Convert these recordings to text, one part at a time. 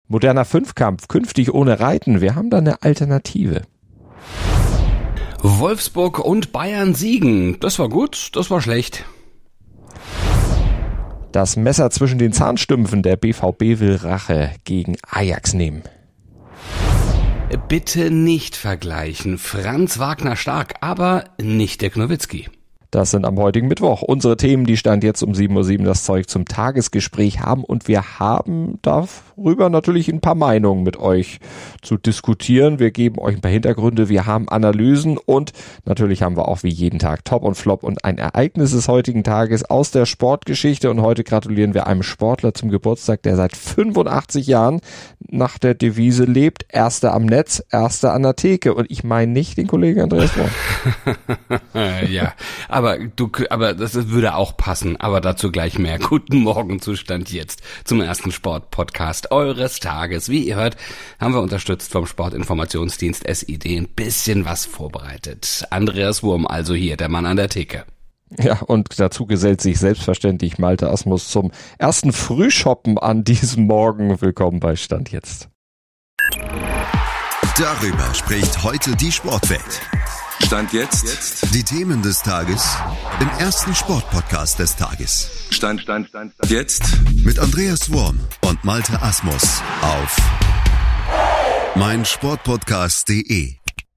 Moderner Fünfkampf, künftig ohne Reiten. Wir haben da eine Alternative. Wolfsburg und Bayern siegen. Das war gut, das war schlecht. Das Messer zwischen den Zahnstümpfen. Der BVB will Rache gegen Ajax nehmen. Bitte nicht vergleichen. Franz Wagner stark, aber nicht Dirk Nowitzki. Das sind am heutigen Mittwoch unsere Themen, die Stand jetzt um 7:07 Uhr das Zeug zum Tagesgespräch haben. Und wir haben darüber natürlich ein paar Meinungen mit euch zu diskutieren. Wir geben euch ein paar Hintergründe, wir haben Analysen und natürlich haben wir auch wie jeden Tag Top und Flop und ein Ereignis des heutigen Tages aus der Sportgeschichte. Und heute gratulieren wir einem Sportler zum Geburtstag, der seit 85 Jahren nach der Devise lebt: Erster am Netz, Erster an der Theke. Und ich meine nicht den Kollegen Andreas Worm. Ja, aber das würde auch passen, aber dazu gleich mehr. Guten Morgen, Zustand jetzt zum ersten Sport-Podcast eures Tages. Wie ihr hört, haben wir unterstützt vom Sportinformationsdienst SID ein bisschen was vorbereitet. Andreas Wurm also hier, der Mann an der Theke. Ja, und dazu gesellt sich selbstverständlich Malte Asmus zum ersten Frühshoppen an diesem Morgen. Willkommen bei Stand jetzt. Darüber spricht heute die Sportwelt. Stand jetzt. Die Themen des Tages im ersten Sportpodcast des Tages. Stand jetzt. Mit Andreas Worm und Malte Asmus auf meinsportpodcast.de.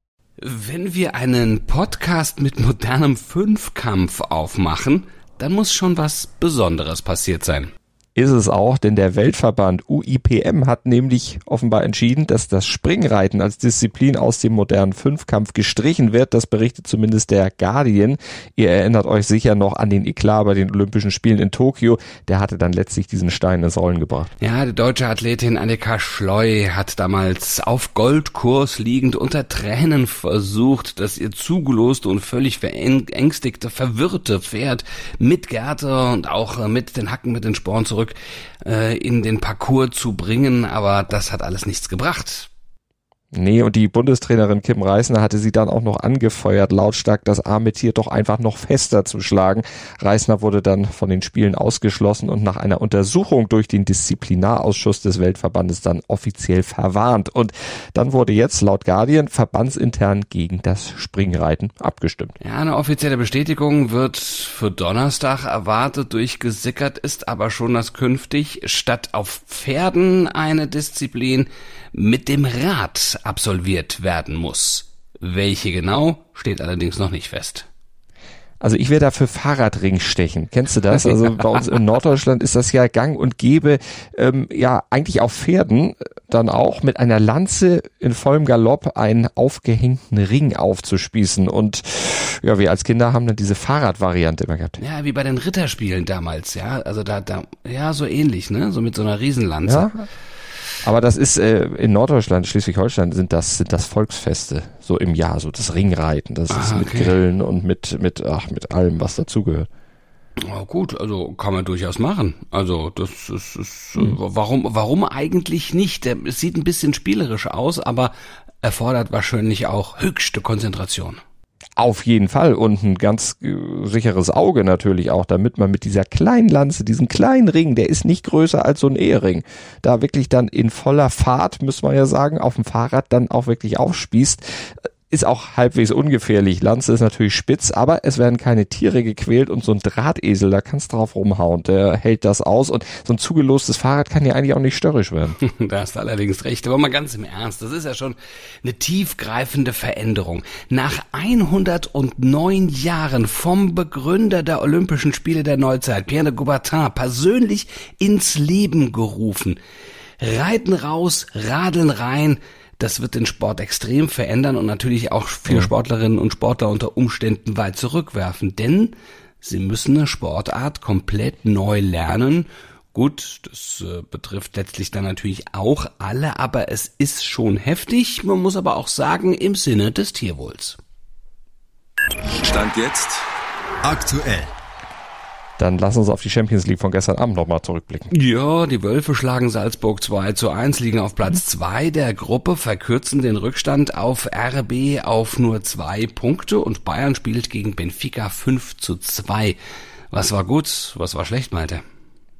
Wenn wir einen Podcast mit modernem Fünfkampf aufmachen, dann muss schon was Besonderes passiert sein. Ist es auch, denn der Weltverband UIPM hat nämlich offenbar entschieden, dass das Springreiten als Disziplin aus dem modernen Fünfkampf gestrichen wird. Das berichtet zumindest der Guardian. Ihr erinnert euch sicher noch an den Eklat bei den Olympischen Spielen in Tokio. Der hatte dann letztlich diesen Stein ins Rollen gebracht. Ja, die deutsche Athletin Annika Schleu hat damals auf Goldkurs liegend unter Tränen versucht, das ihr zugeloste und völlig verängstigte, verwirrte Pferd mit Gerte und auch mit den Hacken, mit den Sporen zurück in den Parcours zu bringen, aber das hat alles nichts gebracht. Nee, und die Bundestrainerin Kim Reisner hatte sie dann auch noch angefeuert, lautstark das arme Tier doch einfach noch fester zu schlagen. Reisner wurde dann von den Spielen ausgeschlossen und nach einer Untersuchung durch den Disziplinarausschuss des Weltverbandes dann offiziell verwarnt. Und dann wurde jetzt laut Guardian verbandsintern gegen das Springreiten abgestimmt. Ja, eine offizielle Bestätigung wird für Donnerstag erwartet. Durchgesickert ist aber schon, dass künftig statt auf Pferden eine Disziplin mit dem Rad absolviert werden muss. Welche genau, steht allerdings noch nicht fest. Also ich wäre da für Fahrradring stechen. Kennst du das? Also bei uns in Norddeutschland ist das ja gang und gäbe, ja eigentlich auf Pferden dann auch mit einer Lanze in vollem Galopp einen aufgehängten Ring aufzuspießen. Und ja, wir als Kinder haben dann diese Fahrradvariante immer gehabt. Ja, wie bei den Ritterspielen damals, ja. Also da ja, so ähnlich, ne? So mit so einer Riesenlanze. Ja. Aber das ist in Norddeutschland, Schleswig-Holstein sind das Volksfeste so im Jahr, so das Ringreiten, das ist mit Grillen und mit allem, was dazugehört. Oh, gut, also kann man durchaus machen. Also das ist warum eigentlich nicht? Es sieht ein bisschen spielerisch aus, aber erfordert wahrscheinlich auch höchste Konzentration. Auf jeden Fall und ein ganz sicheres Auge natürlich auch, damit man mit dieser kleinen Lanze, diesen kleinen Ring, der ist nicht größer als so ein Ehering, da wirklich dann in voller Fahrt, muss man ja sagen, auf dem Fahrrad dann auch wirklich aufspießt. Ist auch halbwegs ungefährlich. Lanze ist natürlich spitz, aber es werden keine Tiere gequält und so ein Drahtesel, da kannst du drauf rumhauen, der hält das aus und so ein zugelostes Fahrrad kann ja eigentlich auch nicht störrisch werden. Da hast du allerdings recht, aber mal ganz im Ernst, das ist ja schon eine tiefgreifende Veränderung. Nach 109 Jahren vom Begründer der Olympischen Spiele der Neuzeit, Pierre de Coubertin, persönlich ins Leben gerufen. Reiten raus, radeln rein. Das wird den Sport extrem verändern und natürlich auch viele Sportlerinnen und Sportler unter Umständen weit zurückwerfen, denn sie müssen eine Sportart komplett neu lernen. Gut, das betrifft letztlich dann natürlich auch alle, aber es ist schon heftig. Man muss aber auch sagen, im Sinne des Tierwohls. Stand jetzt. Aktuell. Dann lass uns auf die Champions League von gestern Abend nochmal zurückblicken. Ja, die Wölfe schlagen Salzburg 2:1, liegen auf Platz 2 der Gruppe, verkürzen den Rückstand auf RB auf nur 2 Punkte und Bayern spielt gegen Benfica 5:2. Was war gut, was war schlecht, Malte?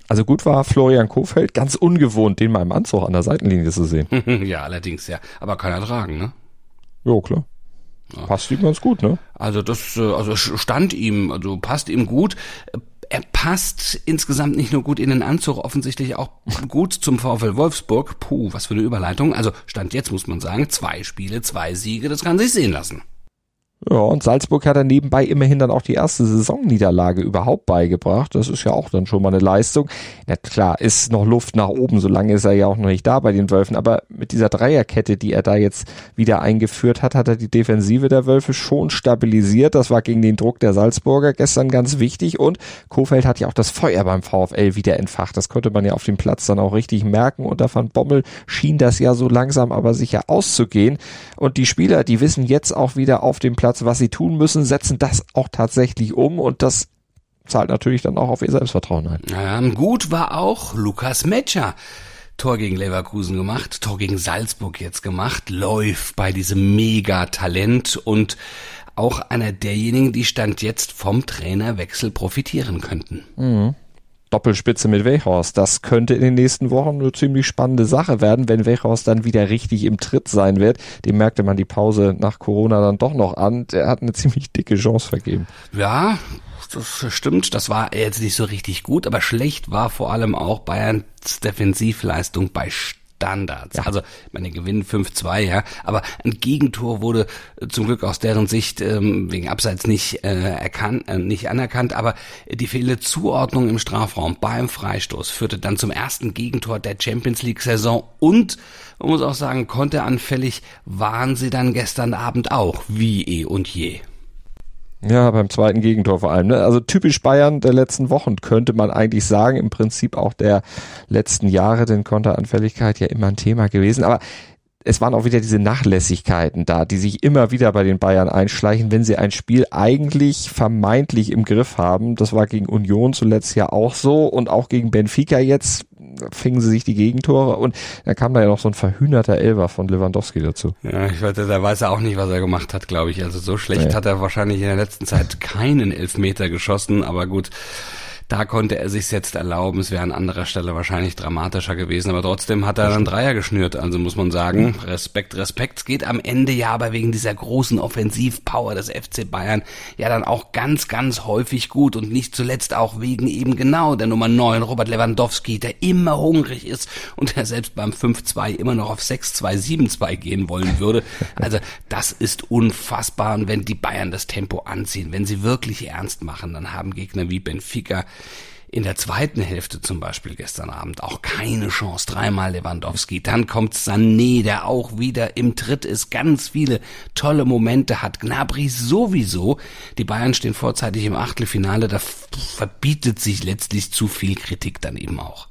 Also gut war Florian Kohfeldt, ganz ungewohnt, den mal im Anzug an der Seitenlinie zu sehen. Ja, allerdings, ja. Aber kann er tragen, ne? Jo, klar. Passt ihm ganz gut, ne? Also passt ihm gut. Er passt insgesamt nicht nur gut in den Anzug, offensichtlich auch gut zum VfL Wolfsburg. Puh, was für eine Überleitung. Also Stand jetzt muss man sagen, 2 Spiele, 2 Siege, das kann sich sehen lassen. Ja, und Salzburg hat dann nebenbei immerhin dann auch die erste Saisonniederlage überhaupt beigebracht. Das ist ja auch dann schon mal eine Leistung. Na klar, ist noch Luft nach oben, solange ist er ja auch noch nicht da bei den Wölfen. Aber mit dieser Dreierkette, die er da jetzt wieder eingeführt hat, hat er die Defensive der Wölfe schon stabilisiert. Das war gegen den Druck der Salzburger gestern ganz wichtig. Und Kohfeldt hat ja auch das Feuer beim VfL wieder entfacht. Das konnte man ja auf dem Platz dann auch richtig merken. Unter Van Bommel schien das ja so langsam aber sicher auszugehen. Und die Spieler, die wissen jetzt auch wieder auf dem Platz, was sie tun müssen, setzen das auch tatsächlich um und das zahlt natürlich dann auch auf ihr Selbstvertrauen ein. Ja, gut war auch Lukas Metscher. Tor gegen Leverkusen gemacht, Tor gegen Salzburg jetzt gemacht, läuft bei diesem Megatalent und auch einer derjenigen, die Stand jetzt vom Trainerwechsel profitieren könnten. Mhm. Doppelspitze mit Weghorst. Das könnte in den nächsten Wochen eine ziemlich spannende Sache werden, wenn Weghorst dann wieder richtig im Tritt sein wird. Dem merkte man die Pause nach Corona dann doch noch an. Der hat eine ziemlich dicke Chance vergeben. Ja, das stimmt. Das war jetzt nicht so richtig gut, aber schlecht war vor allem auch Bayerns Defensivleistung bei Standards. Ja. Also, meine gewinnen 5-2, ja, aber ein Gegentor wurde zum Glück aus deren Sicht wegen Abseits nicht anerkannt, aber die fehlende Zuordnung im Strafraum beim Freistoß führte dann zum ersten Gegentor der Champions-League-Saison und man muss auch sagen, konteranfällig waren sie dann gestern Abend auch, wie eh und je. Ja, beim zweiten Gegentor vor allem. Ne? Also typisch Bayern der letzten Wochen, könnte man eigentlich sagen. Im Prinzip auch der letzten Jahre, denn Konteranfälligkeit ja immer ein Thema gewesen. Aber es waren auch wieder diese Nachlässigkeiten da, die sich immer wieder bei den Bayern einschleichen, wenn sie ein Spiel eigentlich vermeintlich im Griff haben. Das war gegen Union zuletzt ja auch so und auch gegen Benfica jetzt fingen sie sich die Gegentore und dann kam da ja noch so ein verhühnerter Elfer von Lewandowski dazu. Ja, ich weiß, da weiß er auch nicht, was er gemacht hat, glaube ich. Also so schlecht hat er wahrscheinlich in der letzten Zeit keinen Elfmeter geschossen, aber gut, da konnte er sich's jetzt erlauben. Es wäre an anderer Stelle wahrscheinlich dramatischer gewesen, aber trotzdem hat er dann Dreier geschnürt. Also muss man sagen, Respekt. Es geht am Ende ja aber wegen dieser großen Offensivpower des FC Bayern ja dann auch ganz, ganz häufig gut und nicht zuletzt auch wegen eben genau der Nummer 9, Robert Lewandowski, der immer hungrig ist und der selbst beim 5-2 immer noch auf 6-2, 7-2 gehen wollen würde. Also das ist unfassbar und wenn die Bayern das Tempo anziehen, wenn sie wirklich ernst machen, dann haben Gegner wie Benfica in der zweiten Hälfte zum Beispiel gestern Abend auch keine Chance. 3-mal Lewandowski. Dann kommt Sané, der auch wieder im Tritt ist, ganz viele tolle Momente hat. Gnabry sowieso. Die Bayern stehen vorzeitig im Achtelfinale. Da verbietet sich letztlich zu viel Kritik dann eben auch.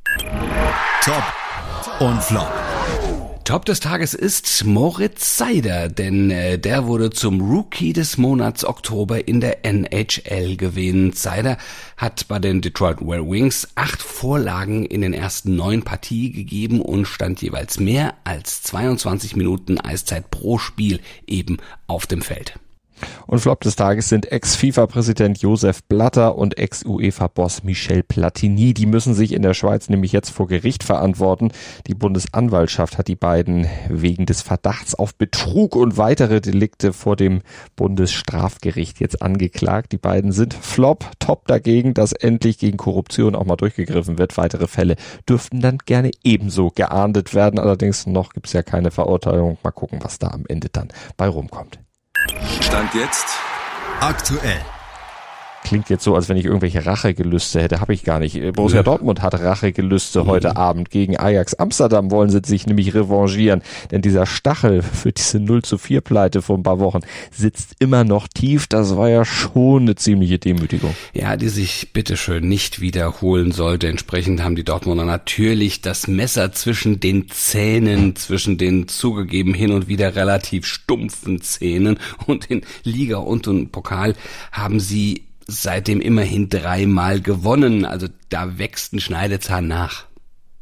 Top und Flop. Top des Tages ist Moritz Seider, denn der wurde zum Rookie des Monats Oktober in der NHL gewählt. Seider hat bei den Detroit Red Wings 8 Vorlagen in den ersten 9 Partien gegeben und stand jeweils mehr als 22 Minuten Eiszeit pro Spiel eben auf dem Feld. Und Flop des Tages sind Ex-FIFA-Präsident Josef Blatter und Ex-UEFA-Boss Michel Platini. Die müssen sich in der Schweiz nämlich jetzt vor Gericht verantworten. Die Bundesanwaltschaft hat die beiden wegen des Verdachts auf Betrug und weitere Delikte vor dem Bundesstrafgericht jetzt angeklagt. Die beiden sind Flop, Top dagegen, dass endlich gegen Korruption auch mal durchgegriffen wird. Weitere Fälle dürften dann gerne ebenso geahndet werden. Allerdings noch gibt's ja keine Verurteilung. Mal gucken, was da am Ende dann bei rumkommt. Stand jetzt Aktuell. Klingt jetzt so, als wenn ich irgendwelche Rachegelüste hätte. Habe ich gar nicht. Borussia Dortmund hat Rachegelüste heute Abend. Gegen Ajax Amsterdam wollen sie sich nämlich revanchieren. Denn dieser Stachel für diese 0-4-Pleite vor ein paar Wochen sitzt immer noch tief. Das war ja schon eine ziemliche Demütigung. Ja, die sich bitteschön nicht wiederholen sollte. Entsprechend haben die Dortmunder natürlich das Messer zwischen den Zähnen, zwischen den zugegeben hin und wieder relativ stumpfen Zähnen. Und in Liga und in Pokal haben sie seitdem immerhin 3-mal gewonnen. Also da wächst ein Schneidezahn nach.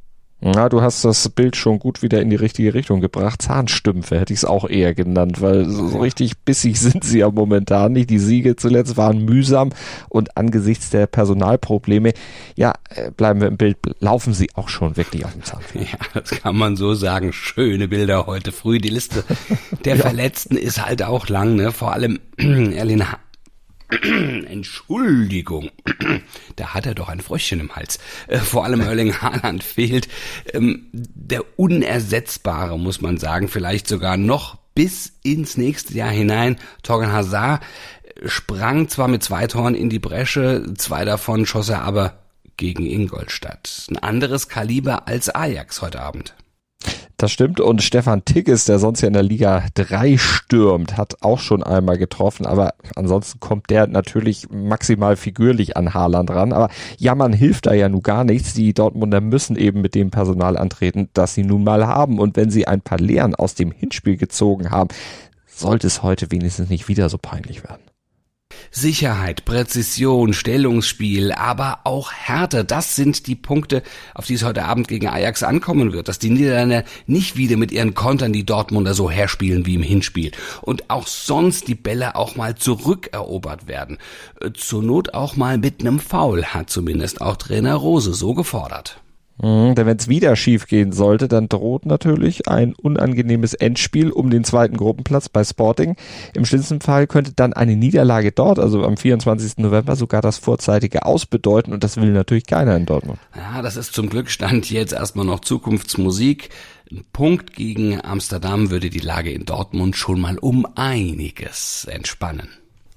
Na, du hast das Bild schon gut wieder in die richtige Richtung gebracht. Zahnstümpfe hätte ich es auch eher genannt, weil so richtig bissig sind sie ja momentan nicht. Die Siege zuletzt waren mühsam und angesichts der Personalprobleme, bleiben wir im Bild, laufen sie auch schon wirklich auf dem Zahnfleisch. Ja, das kann man so sagen. Schöne Bilder heute früh. Die Liste der Verletzten ist halt auch lang, ne? Vor allem Erling Entschuldigung, da hat er doch ein Fröschchen im Hals. Vor allem Erling Haaland fehlt. Der Unersetzbare, muss man sagen, vielleicht sogar noch bis ins nächste Jahr hinein. Thorgan Hazard sprang zwar mit 2 Toren in die Bresche, 2 davon schoss er aber gegen Ingolstadt. Ein anderes Kaliber als Ajax heute Abend. Das stimmt, und Stefan Tigges, der sonst ja in der Liga 3 stürmt, hat auch schon einmal getroffen, aber ansonsten kommt der natürlich maximal figürlich an Haaland ran, aber jammern hilft da ja nun gar nichts. Die Dortmunder müssen eben mit dem Personal antreten, das sie nun mal haben, und wenn sie ein paar Lehren aus dem Hinspiel gezogen haben, sollte es heute wenigstens nicht wieder so peinlich werden. Sicherheit, Präzision, Stellungsspiel, aber auch Härte, das sind die Punkte, auf die es heute Abend gegen Ajax ankommen wird, dass die Niederländer nicht wieder mit ihren Kontern die Dortmunder so herspielen wie im Hinspiel und auch sonst die Bälle auch mal zurückerobert werden. Zur Not auch mal mit einem Foul, hat zumindest auch Trainer Rose so gefordert. Denn wenn es wieder schief gehen sollte, dann droht natürlich ein unangenehmes Endspiel um den 2. Gruppenplatz bei Sporting. Im schlimmsten Fall könnte dann eine Niederlage dort, also am 24. November, sogar das vorzeitige Aus bedeuten, und das will natürlich keiner in Dortmund. Ja, das ist zum Glück Stand jetzt erstmal noch Zukunftsmusik. Ein Punkt gegen Amsterdam würde die Lage in Dortmund schon mal um einiges entspannen.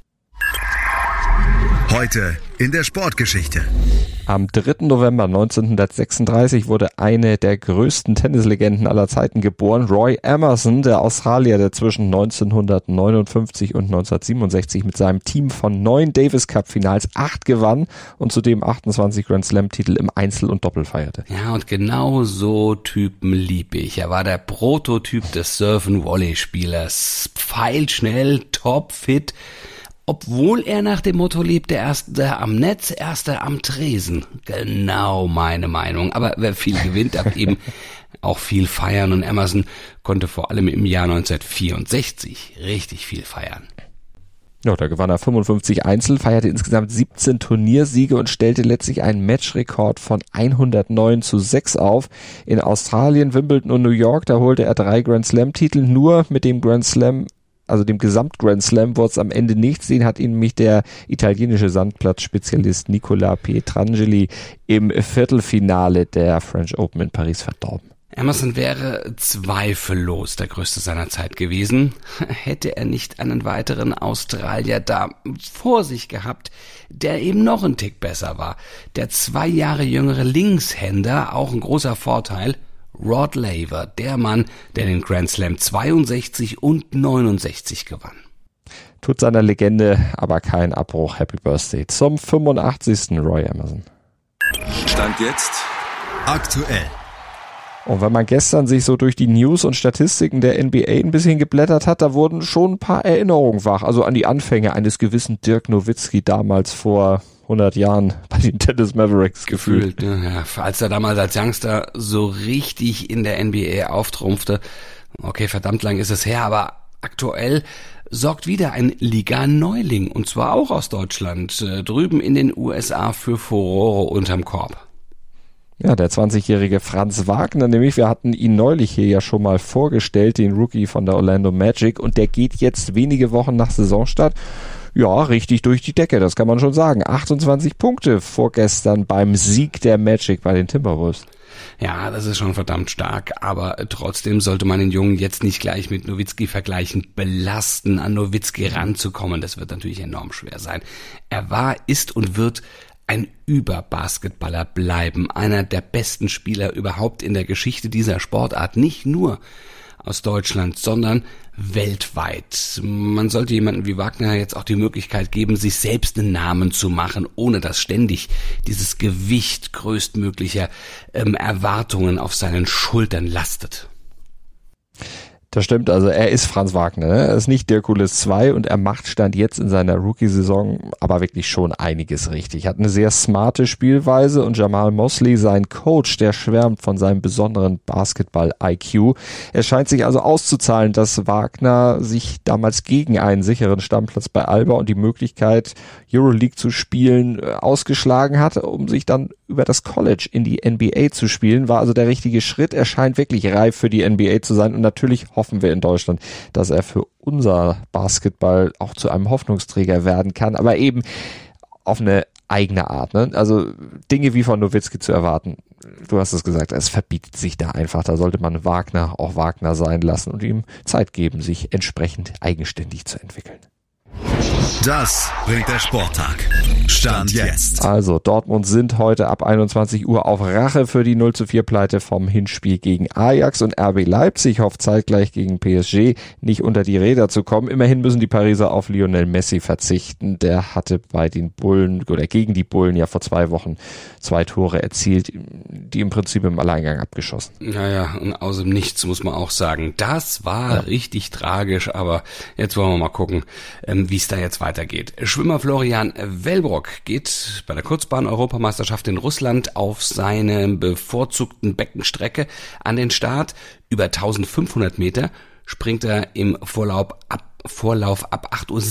Heute in der Sportgeschichte. Am 3. November 1936 wurde eine der größten Tennislegenden aller Zeiten geboren, Roy Emerson, der Australier, der zwischen 1959 und 1967 mit seinem Team von 9 Davis Cup Finals 8 gewann und zudem 28 Grand Slam Titel im Einzel und Doppel feierte. Ja, und genau so Typen lieb ich. Er war der Prototyp des Surf-and-Volley-Spielers. Pfeilschnell, topfit. Obwohl er nach dem Motto lebte, Erster am Netz, Erster am Tresen. Genau meine Meinung. Aber wer viel gewinnt, darf eben auch viel feiern. Und Emerson konnte vor allem im Jahr 1964 richtig viel feiern. Ja, da gewann er 55 Einzel, feierte insgesamt 17 Turniersiege und stellte letztlich einen Matchrekord von 109:6 auf. In Australien, Wimbledon und New York, da holte er 3 Grand Slam Titel. Nur mit dem Grand Slam, also dem Gesamt-Grand Slam, wurde es am Ende nichts. Den hat ihn nämlich der italienische Sandplatzspezialist Nicola Pietrangeli im Viertelfinale der French Open in Paris verdorben. Emerson wäre zweifellos der größte seiner Zeit gewesen, hätte er nicht einen weiteren Australier da vor sich gehabt, der eben noch einen Tick besser war. Der 2 Jahre jüngere Linkshänder, auch ein großer Vorteil, Rod Laver, der Mann, der den Grand Slam 62 und 69 gewann. Tut seiner Legende aber keinen Abbruch. Happy Birthday zum 85. Roy Emerson. Stand jetzt Aktuell. Und wenn man gestern sich so durch die News und Statistiken der NBA ein bisschen geblättert hat, da wurden schon ein paar Erinnerungen wach. Also an die Anfänge eines gewissen Dirk Nowitzki damals vor 100 Jahren bei den Dallas Mavericks gefühlt. Ja, als er damals als Youngster so richtig in der NBA auftrumpfte. Okay, verdammt lang ist es her, aber aktuell sorgt wieder ein Liga-Neuling, und zwar auch aus Deutschland, drüben in den USA für Furore unterm Korb. Ja, der 20-jährige Franz Wagner, nämlich, wir hatten ihn neulich hier ja schon mal vorgestellt, den Rookie von der Orlando Magic, und der geht jetzt wenige Wochen nach Saisonstart, ja, richtig durch die Decke, das kann man schon sagen. 28 Punkte vorgestern beim Sieg der Magic bei den Timberwolves. Ja, das ist schon verdammt stark, aber trotzdem sollte man den Jungen jetzt nicht gleich mit Nowitzki vergleichen, belasten, an Nowitzki ranzukommen, das wird natürlich enorm schwer sein. Er war, ist und wird ein Überbasketballer bleiben, einer der besten Spieler überhaupt in der Geschichte dieser Sportart, nicht nur aus Deutschland, sondern weltweit. Man sollte jemanden wie Wagner jetzt auch die Möglichkeit geben, sich selbst einen Namen zu machen, ohne dass ständig dieses Gewicht größtmöglicher Erwartungen auf seinen Schultern lastet. Das stimmt, also er ist Franz Wagner, ne? Er ist nicht Dirk Kulis II und er macht Stand jetzt in seiner Rookie-Saison aber wirklich schon einiges richtig. Hat eine sehr smarte Spielweise und Jamal Mosley, sein Coach, der schwärmt von seinem besonderen Basketball-IQ. Es scheint sich also auszuzahlen, dass Wagner sich damals gegen einen sicheren Stammplatz bei Alba und die Möglichkeit, Euroleague zu spielen, ausgeschlagen hat, um sich dann über das College in die NBA zu spielen. War also der richtige Schritt. Er scheint wirklich reif für die NBA zu sein und natürlich hoffen wir in Deutschland, dass er für unser Basketball auch zu einem Hoffnungsträger werden kann, aber eben auf eine eigene Art. Ne? Also Dinge wie von Nowitzki zu erwarten, du hast es gesagt, es verbietet sich da einfach. Da sollte man Wagner auch Wagner sein lassen und ihm Zeit geben, sich entsprechend eigenständig zu entwickeln. Das bringt der Sporttag. Stand jetzt. Also Dortmund sind heute ab 21 Uhr auf Rache für die 0:4 Pleite vom Hinspiel gegen Ajax und RB Leipzig hofft zeitgleich gegen PSG nicht unter die Räder zu kommen. Immerhin müssen die Pariser auf Lionel Messi verzichten. Der hatte bei den Bullen oder gegen die Bullen ja vor 2 Wochen 2 Tore erzielt, die im Prinzip im Alleingang abgeschossen. Ja, und aus dem Nichts muss man auch sagen, das war richtig tragisch, aber jetzt wollen wir mal gucken, wie es da jetzt weitergeht. Schwimmer Florian Wellbrock geht bei der Kurzbahn-Europameisterschaft in Russland auf seine bevorzugten Beckenstrecke an den Start. Über 1500 Meter springt er im Vorlauf ab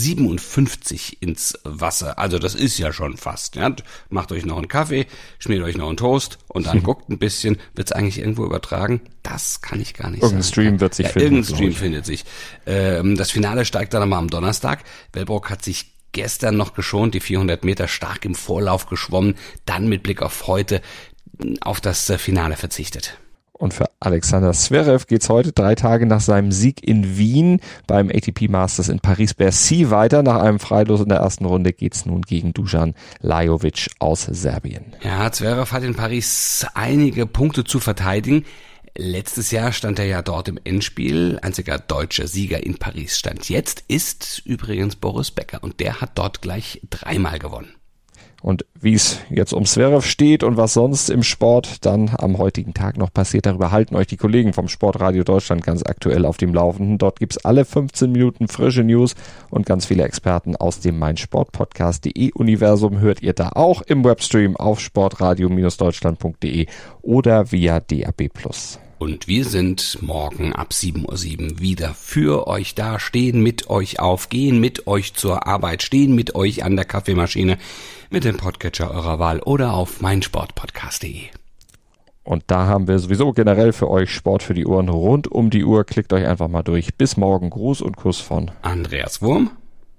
8:57 Uhr ins Wasser. Also das ist ja schon fast. Ja? Macht euch noch einen Kaffee, schmiert euch noch einen Toast und dann guckt ein bisschen. Wird es eigentlich irgendwo übertragen? Das kann ich gar nicht sagen. Irgendein Stream wird sich finden. Irgendein Stream findet sich. Das Finale steigt dann aber am Donnerstag. Wellbrock hat sich gestern noch geschont, die 400 Meter stark im Vorlauf geschwommen, dann mit Blick auf heute auf das Finale verzichtet. Und für Alexander Zverev geht's heute 3 Tage nach seinem Sieg in Wien beim ATP Masters in Paris-Bercy weiter. Nach einem Freilos in der ersten Runde geht's nun gegen Dusan Lajovic aus Serbien. Ja, Zverev hat in Paris einige Punkte zu verteidigen. Letztes Jahr stand er ja dort im Endspiel. Einziger deutscher Sieger in Paris stand jetzt ist übrigens Boris Becker und der hat dort gleich 3-mal gewonnen. Und wie es jetzt um Zverev steht und was sonst im Sport dann am heutigen Tag noch passiert, darüber halten euch die Kollegen vom Sportradio Deutschland ganz aktuell auf dem Laufenden. Dort gibt's alle 15 Minuten frische News und ganz viele Experten aus dem meinsportpodcast.de Universum hört ihr da auch im Webstream auf sportradio-deutschland.de oder via DAB+. Und wir sind morgen ab 7:07 Uhr wieder für euch da, stehen mit euch auf, gehen mit euch zur Arbeit, stehen mit euch an der Kaffeemaschine, mit dem Podcatcher eurer Wahl oder auf meinsportpodcast.de. Und da haben wir sowieso generell für euch Sport für die Ohren rund um die Uhr. Klickt euch einfach mal durch. Bis morgen. Gruß und Kuss von Andreas Wurm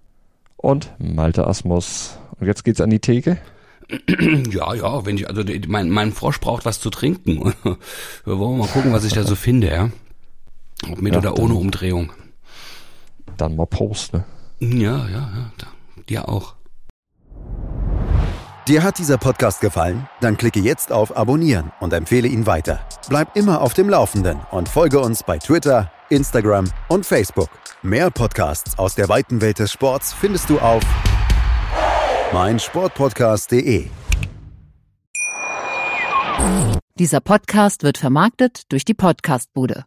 und Malte Asmus. Und jetzt geht's an die Theke. Ja, wenn ich, also mein Frosch braucht was zu trinken. Wir wollen mal gucken, was ich da so finde, ja. Ob mit oder ohne Umdrehung. Dann mal Post, ne? Ja, dir auch. Dir hat dieser Podcast gefallen? Dann klicke jetzt auf Abonnieren und empfehle ihn weiter. Bleib immer auf dem Laufenden und folge uns bei Twitter, Instagram und Facebook. Mehr Podcasts aus der weiten Welt des Sports findest du auf meinsportpodcast.de. Dieser Podcast wird vermarktet durch die Podcastbude.